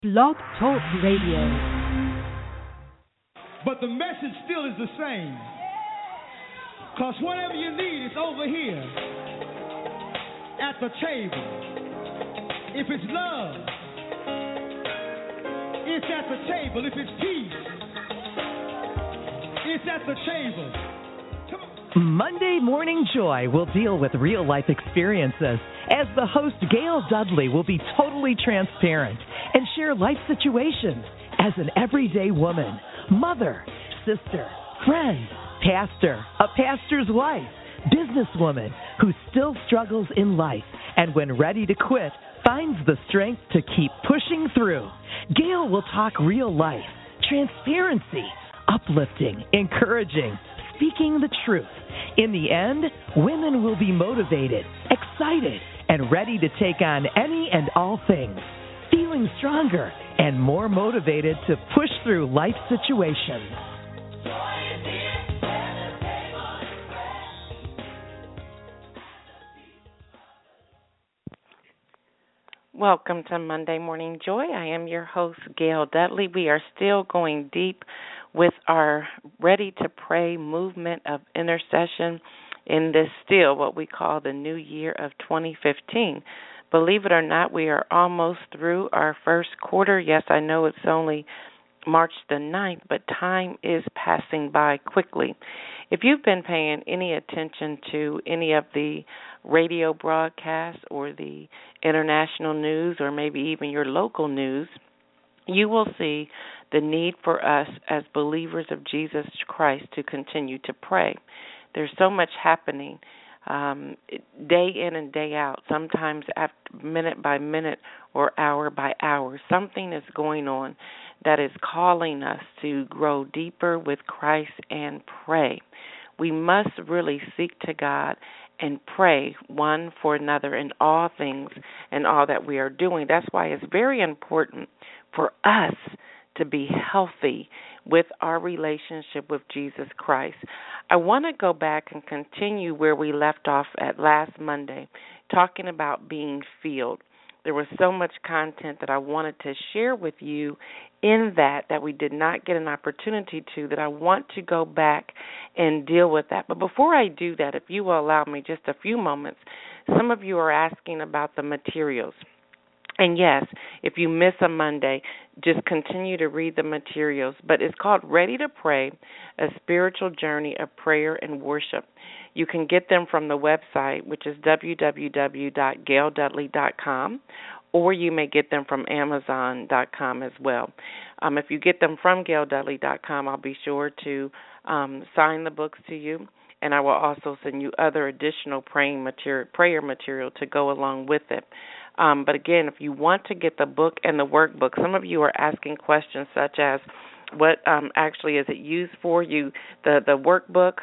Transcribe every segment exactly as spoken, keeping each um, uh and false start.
Blog Talk Radio. But the message still is the same. Because whatever you need is over here at the table. If it's love, it's at the table. If it's peace, it's at the table. Monday Morning Joy will deal with real-life experiences as the host, Gail Dudley, will be totally transparent and share life situations as an everyday woman, mother, sister, friend, pastor, a pastor's wife, businesswoman who still struggles in life and when ready to quit, finds the strength to keep pushing through. Gail will talk real life, transparency, uplifting, encouraging, speaking the truth. In the end, women will be motivated, excited, and ready to take on any and all things, feeling stronger and more motivated to push through life situations. Welcome to Monday Morning Joy. I am your host, Gail Dudley. We are still going deep with our Ready to Pray movement of intercession in this still what we call the new year of twenty fifteen. Believe it or not, we are almost through our first quarter. Yes, I know it's only March the ninth, but time is passing by quickly. If you've been paying any attention to any of the radio broadcasts or the international news or maybe even your local news, you will see the need for us as believers of Jesus Christ to continue to pray. There's so much happening um, day in and day out, sometimes after minute by minute or hour by hour. Something is going on that is calling us to grow deeper with Christ and pray. We must really seek to God and pray one for another in all things and all that we are doing. That's why it's very important for us to be healthy with our relationship with Jesus Christ. I want to go back and continue where we left off at last Monday, talking about being filled. There was so much content that I wanted to share with you in that that we did not get an opportunity to, that I want to go back and deal with that. But before I do that, if you will allow me just a few moments, some of you are asking about the materials. And yes, if you miss a Monday, just continue to read the materials. But it's called Ready to Pray, A Spiritual Journey of Prayer and Worship. You can get them from the website, which is w w w dot gail dudley dot com, or you may get them from amazon dot com as well. Um, if you get them from gail dudley dot com, I'll be sure to um, sign the books to you, and I will also send you other additional praying material, prayer material to go along with it. Um, but again, if you want to get the book and the workbook, some of you are asking questions such as, what um, actually is it used for? You the the workbook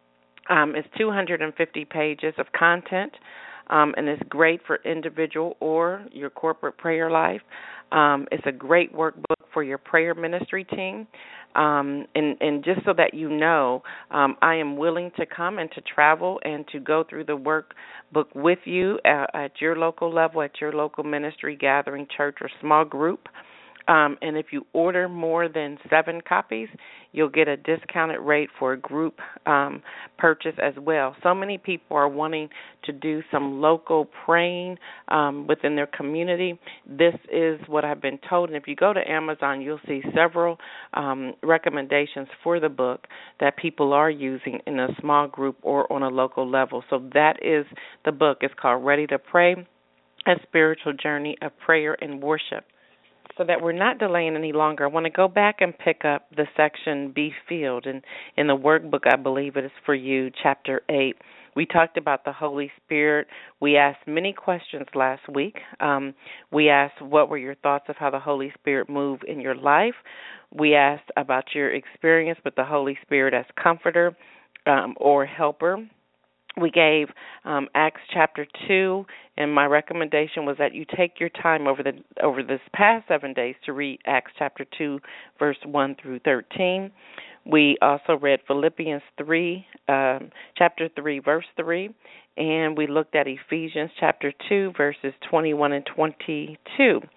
um, is two hundred fifty pages of content, um, and it's great for individual or your corporate prayer life. Um, it's a great workbook for your prayer ministry team. Um, and, and just so that you know, um, I am willing to come and to travel and to go through the workbook with you at, at your local level, at your local ministry, gathering, church, or small group. Um, and if you order more than seven copies, you'll get a discounted rate for a group um, purchase as well. So many people are wanting to do some local praying um, within their community. This is what I've been told. And if you go to Amazon, you'll see several um, recommendations for the book that people are using in a small group or on a local level. So that is the book. It's called Ready to Pray, A Spiritual Journey of Prayer and Worship. So that we're not delaying any longer, I want to go back and pick up the section Be Filled. And in the workbook, I believe it is for you, chapter eight. We talked about the Holy Spirit. We asked many questions last week. Um, we asked what were your thoughts of how the Holy Spirit moved in your life. We asked about your experience with the Holy Spirit as comforter um, or helper. We gave um, Acts chapter two, and my recommendation was that you take your time over the over this past seven days to read Acts chapter two, verse one through thirteen. We also read Philippians three, um, chapter three, verse three, and we looked at Ephesians chapter two, verses twenty-one and twenty-two.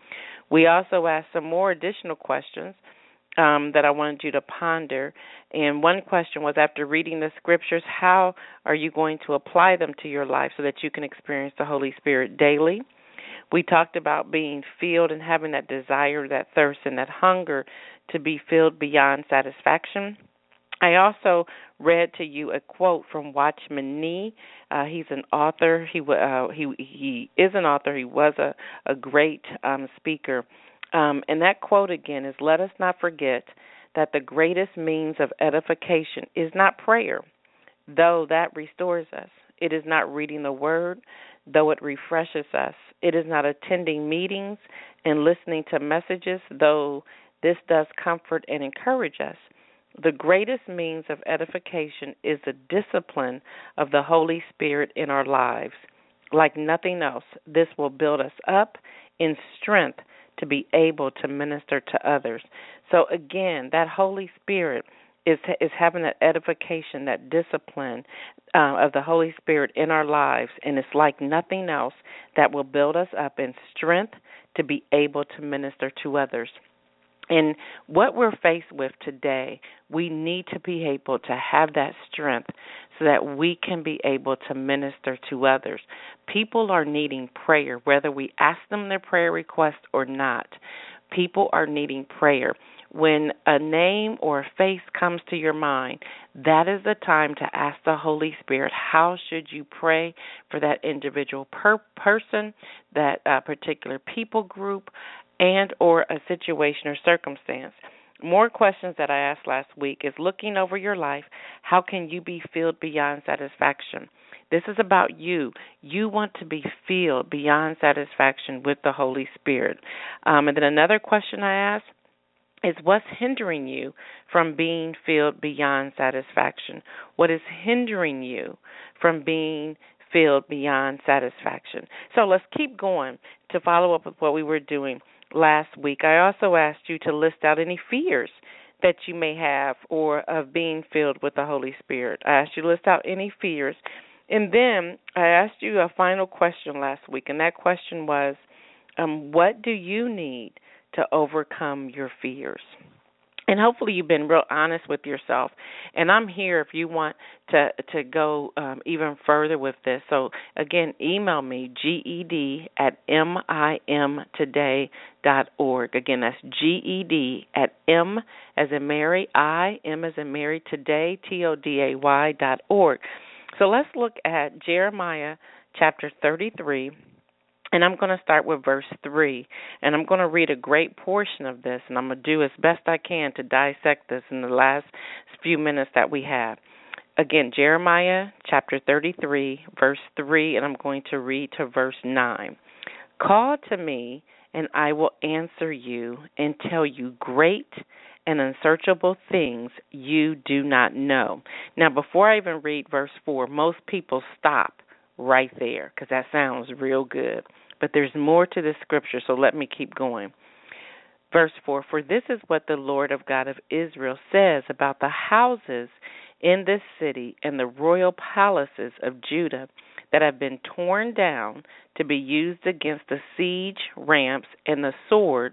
We also asked some more additional questions um, that I wanted you to ponder. And one question was, after reading the scriptures, how are you going to apply them to your life so that you can experience the Holy Spirit daily? We talked about being filled and having that desire, that thirst, and that hunger to be filled beyond satisfaction. I also read to you a quote from Watchman Nee. Uh, he's an author. He uh, he he is an author. He was a, a great um, speaker. Um, and that quote again is, "Let us not forget that the greatest means of edification is not prayer, though that restores us. It is not reading the word, though it refreshes us. It is not attending meetings and listening to messages, though this does comfort and encourage us. The greatest means of edification is the discipline of the Holy Spirit in our lives. Like nothing else, this will build us up in strength to be able to minister to others." So again, that Holy Spirit is is having that edification, that discipline uh, of the Holy Spirit in our lives, and it's like nothing else that will build us up in strength to be able to minister to others. And what we're faced with today, we need to be able to have that strength so that we can be able to minister to others. People are needing prayer, whether we ask them their prayer request or not. People are needing prayer. When a name or a face comes to your mind, that is the time to ask the Holy Spirit, how should you pray for that individual per- person, that uh, particular people group, and or a situation or circumstance. More questions that I asked last week is, looking over your life, how can you be filled beyond satisfaction? This is about you. You want to be filled beyond satisfaction with the Holy Spirit. Um, and then another question I asked is, what's hindering you from being filled beyond satisfaction? What is hindering you from being filled beyond satisfaction? So let's keep going to follow up with what we were doing last week. I also asked you to list out any fears that you may have or of being filled with the Holy Spirit. I asked you to list out any fears. And then I asked you a final question last week, and that question was, um, what do you need to overcome your fears? And hopefully you've been real honest with yourself. And I'm here if you want to to go um, even further with this. So, again, email me, G-E-D at M I M today dot org. Again, that's G-E-D at M as in Mary, I, M as in Mary, today, T O D A Y dot org. So let's look at Jeremiah chapter thirty-three. And I'm going to start with verse three, and I'm going to read a great portion of this, and I'm going to do as best I can to dissect this in the last few minutes that we have. Again, Jeremiah chapter thirty-three, verse three, and I'm going to read to verse nine. "Call to me, and I will answer you and tell you great and unsearchable things you do not know." Now, before I even read verse four, most people stop right there because that sounds real good. But there's more to this scripture, so let me keep going. Verse four, "For this is what the Lord of God of Israel says about the houses in this city and the royal palaces of Judah that have been torn down to be used against the siege ramps and the sword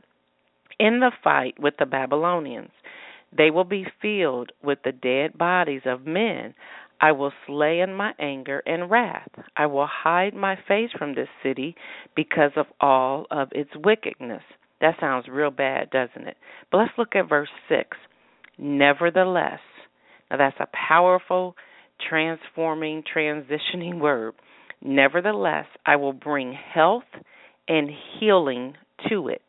in the fight with the Babylonians. They will be filled with the dead bodies of men I will slay in my anger and wrath. I will hide my face from this city because of all of its wickedness." That sounds real bad, doesn't it? But let's look at verse six. "Nevertheless," now that's a powerful, transforming, transitioning word. "Nevertheless, I will bring health and healing to it.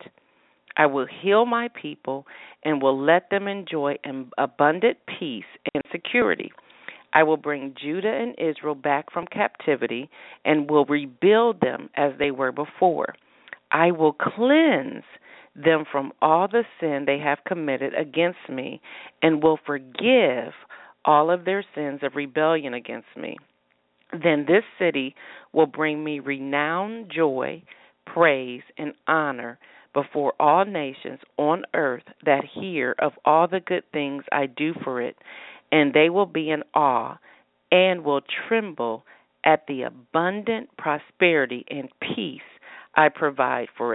I will heal my people and will let them enjoy an abundant peace and security. I will bring Judah and Israel back from captivity and will rebuild them as they were before. I will cleanse them from all the sin they have committed against me and will forgive all of their sins of rebellion against me. Then this city will bring me renowned joy, praise, and honor before all nations on earth that hear of all the good things I do for it, and they will be in awe and will tremble at the abundant prosperity and peace I provide for it."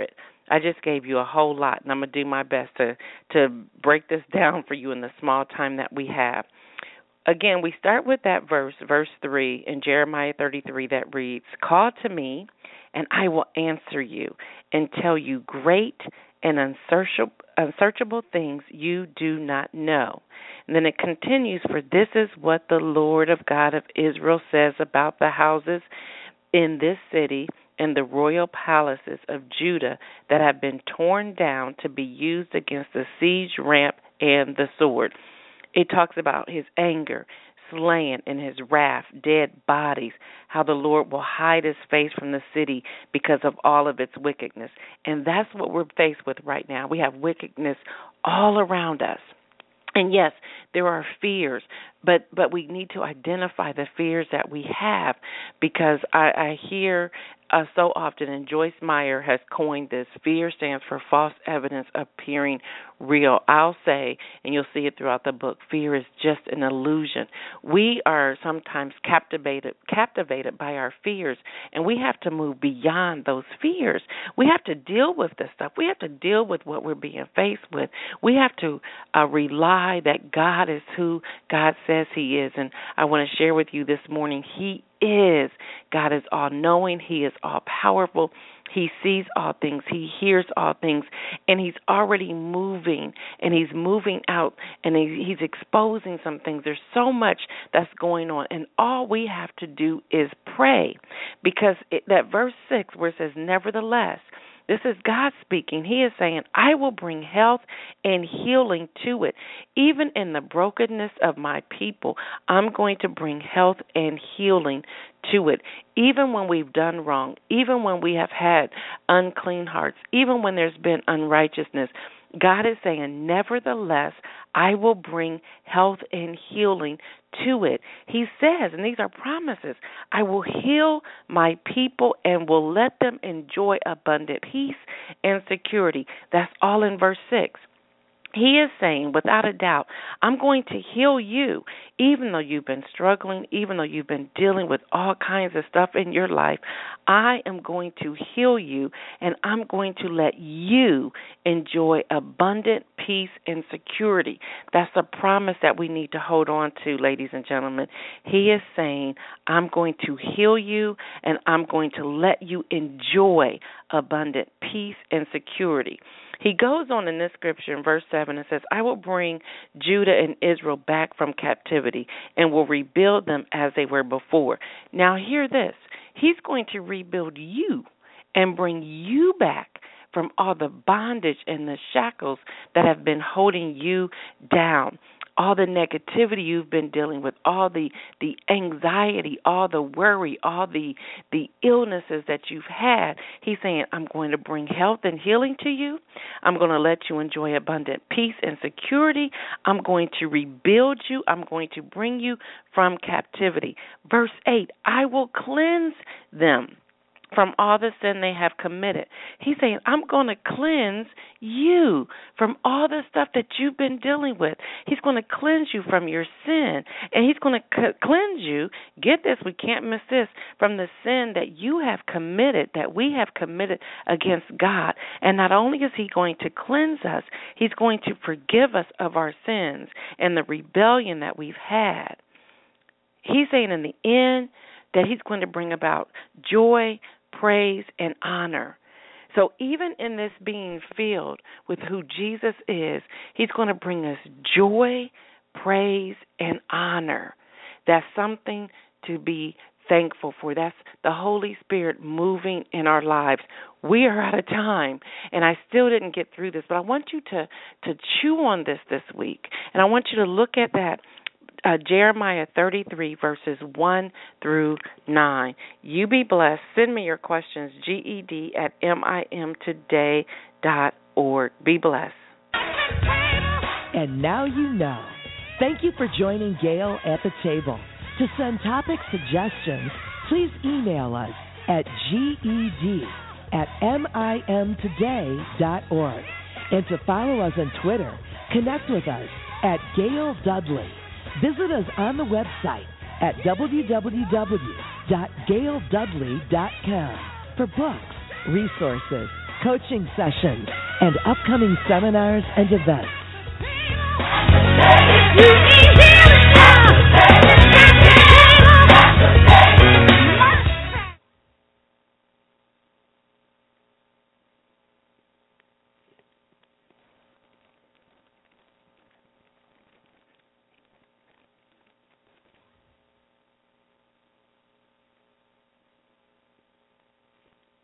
I just gave you a whole lot, and I'm going to do my best to, to break this down for you in the small time that we have. Again, we start with that verse, verse three in Jeremiah thirty-three that reads, "Call to me, and I will answer you and tell you great and unsearchable, unsearchable things you do not know." And then it continues, "For this is what the Lord of God of Israel says about the houses in this city and the royal palaces of Judah that have been torn down to be used against the siege ramp and the sword." It talks about his anger, slaying in his wrath, dead bodies, how the Lord will hide his face from the city because of all of its wickedness. And that's what we're faced with right now. We have wickedness all around us. And yes, there are fears, but, but we need to identify the fears that we have, because I, I hear uh, so often, and Joyce Meyer has coined this, fear stands for false evidence appearing real. I'll say, and you'll see it throughout the book, fear is just an illusion. We are sometimes captivated captivated by our fears, and we have to move beyond those fears. We have to deal with this stuff. We have to deal with what we're being faced with. We have to uh, rely that God is who God says he is. And I want to share with you this morning, he is. God is all-knowing. He is all-powerful. He sees all things. He hears all things. And he's already moving, and he's moving out, and he, he's exposing some things. There's so much that's going on, and all we have to do is pray, because it, that verse six where it says, "Nevertheless," this is God speaking. He is saying, "I will bring health and healing to it. Even in the brokenness of my people, I'm going to bring health and healing to it. Even when we've done wrong, even when we have had unclean hearts, even when there's been unrighteousness, God is saying, nevertheless, I will bring health and healing to it." He says, and these are promises, "I will heal my people and will let them enjoy abundant peace and security." That's all in verse six. He is saying, without a doubt, I'm going to heal you, even though you've been struggling, even though you've been dealing with all kinds of stuff in your life. I am going to heal you, and I'm going to let you enjoy abundant peace and security. That's a promise that we need to hold on to, ladies and gentlemen. He is saying, I'm going to heal you, and I'm going to let you enjoy abundant peace and security. He goes on in this scripture in verse seven and says, "I will bring Judah and Israel back from captivity and will rebuild them as they were before." Now hear this. He's going to rebuild you and bring you back from all the bondage and the shackles that have been holding you down, all the negativity you've been dealing with, all the, the anxiety, all the worry, all the, the illnesses that you've had. He's saying, I'm going to bring health and healing to you. I'm going to let you enjoy abundant peace and security. I'm going to rebuild you. I'm going to bring you from captivity. Verse eight, "I will cleanse them from all the sin they have committed." He's saying, I'm going to cleanse you from all the stuff that you've been dealing with. He's going to cleanse you from your sin, and he's going to c- cleanse you, get this, we can't miss this, from the sin that you have committed, that we have committed against God. And not only is he going to cleanse us, he's going to forgive us of our sins and the rebellion that we've had. He's saying in the end that he's going to bring about joy, praise, and honor. So even in this being filled with who Jesus is, he's going to bring us joy, praise, and honor. That's something to be thankful for. That's the Holy Spirit moving in our lives. We are out of time, and I still didn't get through this, but I want you to, to chew on this this week, and I want you to look at that Uh, Jeremiah thirty-three, verses one through nine. You be blessed. Send me your questions, G E D at M I M today dot org. Be blessed. And now you know. Thank you for joining Gail at the table. To send topic suggestions, please email us at G E D at M I M today dot org. And to follow us on Twitter, connect with us at Gail Dudley. Visit us on the website at w w w dot gail dudley dot com for books, resources, coaching sessions, and upcoming seminars and events.